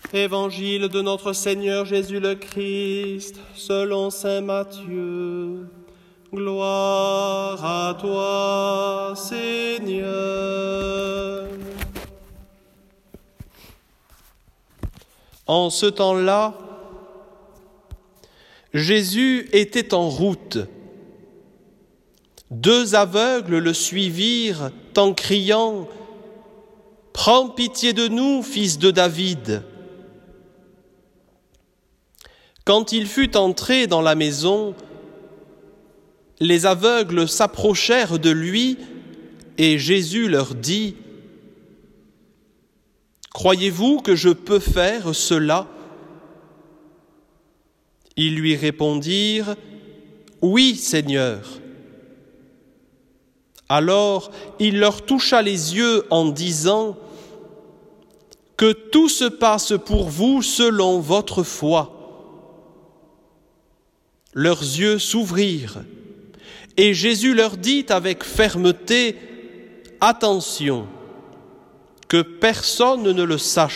Évangile de notre Seigneur Jésus le Christ, selon saint Matthieu. Gloire à toi, Seigneur. En ce temps-là, Jésus était en route. 2 aveugles le suivirent en criant « Prends pitié de nous, fils de David !» Quand il fut entré dans la maison, les aveugles s'approchèrent de lui et Jésus leur dit « Croyez-vous que je peux faire cela ?» Ils lui répondirent « Oui, Seigneur !» Alors il leur toucha les yeux en disant « Que tout se passe pour vous selon votre foi. » Leurs yeux s'ouvrirent et Jésus leur dit avec fermeté « Attention, que personne ne le sache. »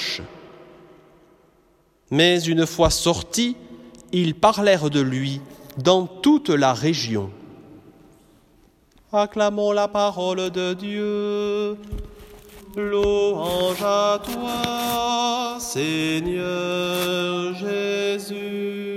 Mais une fois sortis, ils parlèrent de lui dans toute la région. Acclamons la parole de Dieu. Louange à toi, Seigneur Jésus.